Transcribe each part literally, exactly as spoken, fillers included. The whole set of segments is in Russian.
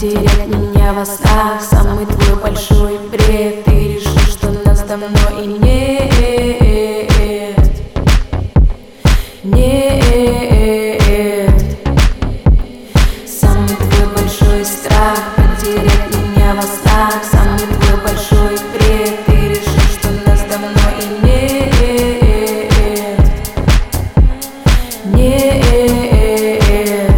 потерять меня во снах. Самый твой большой бред. Ты решил, что нас давно и нет. Нет. Самый твой большой страх потерять меня во снах. Самый твой большой бред. Ты решил, что нас давно и нет. Нет.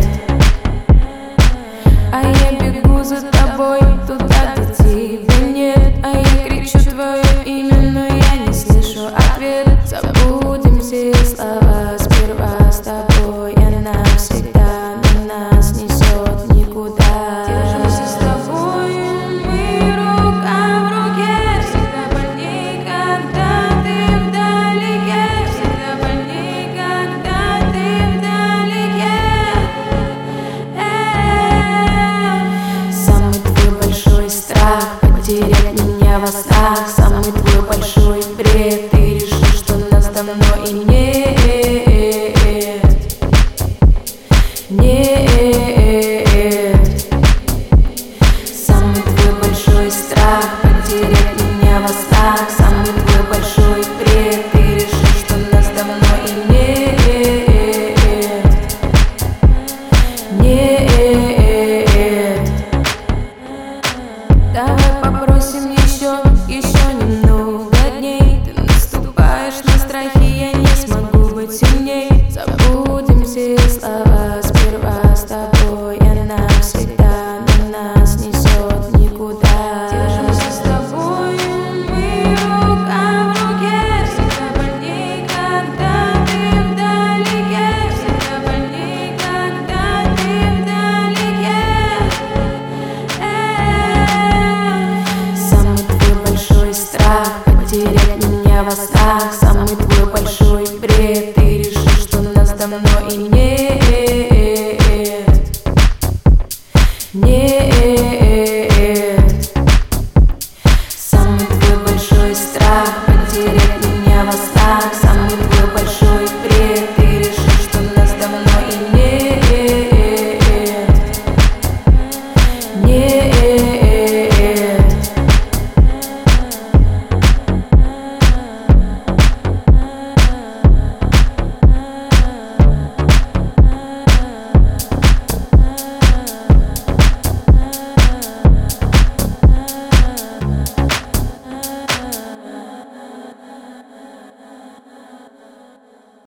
А я бегу за тобой туда, где тебя нет. А я кричу твое имя, но я не слышу ответ. Забудем все слова сперва с тобой. Она всегда на нас несет никуда. Держимся с тобой, мы рука в руке. Всегда больней, когда ты вдалеке. Всегда больней, когда ты вдалеке. Самый твой большой страх потерять меня во снах. Самый твой большой бред. Ты решил, что нас давно и нет. Нет.